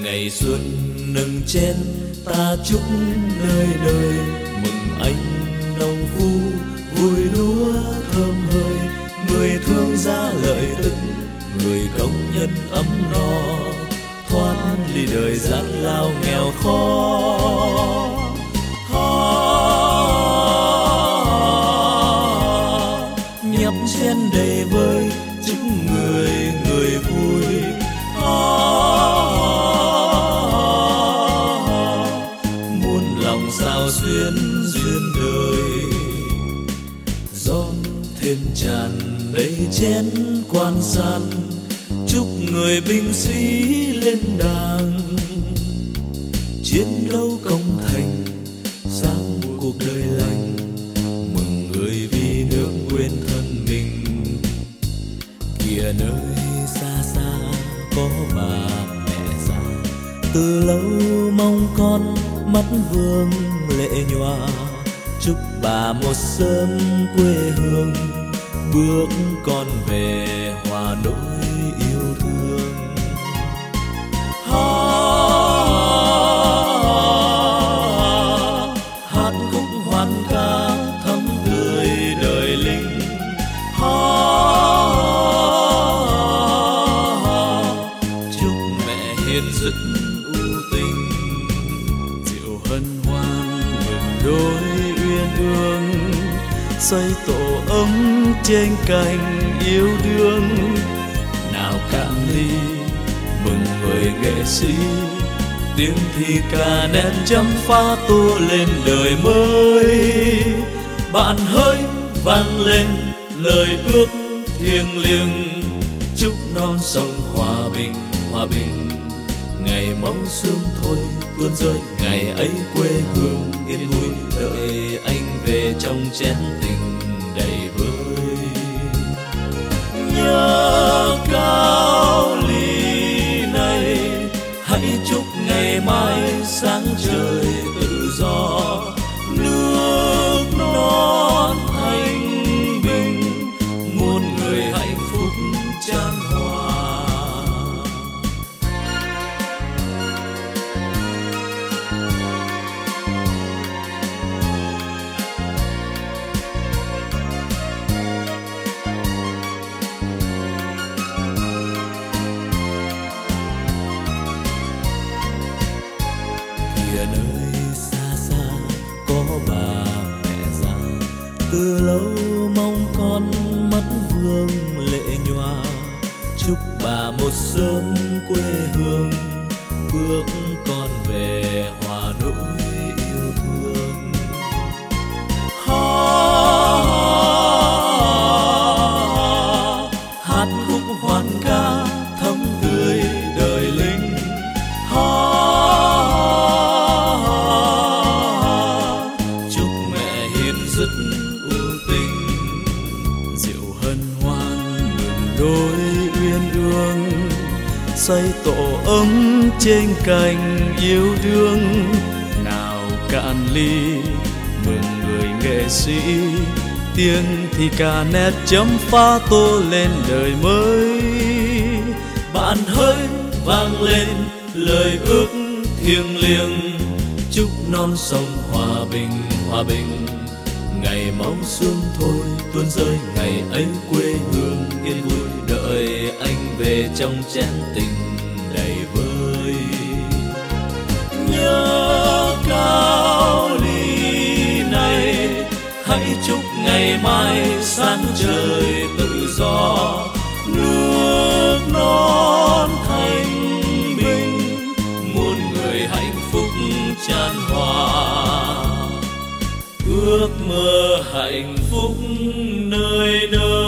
ngày xuân nâng chén ta chúc đời đời, mừng anh nông phu vui lúa thơm hơi, người thương gia lợi tức, người công nhân ấm no, thoát ly đời gian lao nghèo khó. Nhấp chén đầy vơi chúc người người vui. Muôn lòng sao xuyên duyên đời, gió thêm tràn đầy chén quan san, chúc người binh sĩ lên đàng, chiến đấu công thành sáng cuộc đời lành, mừng người vì nước quên thân mình. Kìa nơi xa xa có bà mẹ già, từ lâu mong con mắt vương lệ nhòa, chúc bà một sớm quê hương, bước con về hòa nỗi yêu thương. Hát khúc hoan ca thắm tươi đời linh, chúc mẹ hiền dứt ưu tình, diệu hân hoan vườn đôi uyên ương, xây tổ ấm trên cành yêu đương. Nào cạn ly mừng người nghệ sĩ, tiếng thì ca nét chấm pha tô lên đời mới. Bạn hỡi vang lên lời ước thiêng liêng, chúc non sông hòa bình hòa bình. Ngày mong sương thôi tuôn rơi, ngày ấy quê hương yên vui, đợi anh về trong chén tình đầy vơi. Nhớ cao ly này, hãy chúc ngày mai sáng trời tự do, nước non thanh bình, muôn người hạnh phúc chan hòa. Kìa nơi xa xa có bà mẹ già, từ lâu mong con mắt vương lệ nhòa, chúc bà một sớm quê hương, bước con về hòa nỗi yêu thương. Hát khúc hoan ca thắm tươi đời linh, chúc mẹ hiền dứt ưu tình, diệu hân hoan mừng đôi uyên ương, xây tổ ấm trên cành yêu đương. Nào cạn ly mừng người nghệ sĩ, tiếng thì ca nét chấm pha tô lên đời mới. Bạn hỡi vang lên lời ước thiêng liêng, chúc non sông hòa bình hòa bình. Ngày mong sương thôi tuôn rơi, ngày ấy quê hương yên vui, đợi anh về trong chén tình đầy vơi. Nhớ cao ly này, hãy chúc ngày mai sáng trời tự do, nước non thanh bình, muôn người hạnh phúc chan hòa, ước mơ hạnh phúc nơi nơi.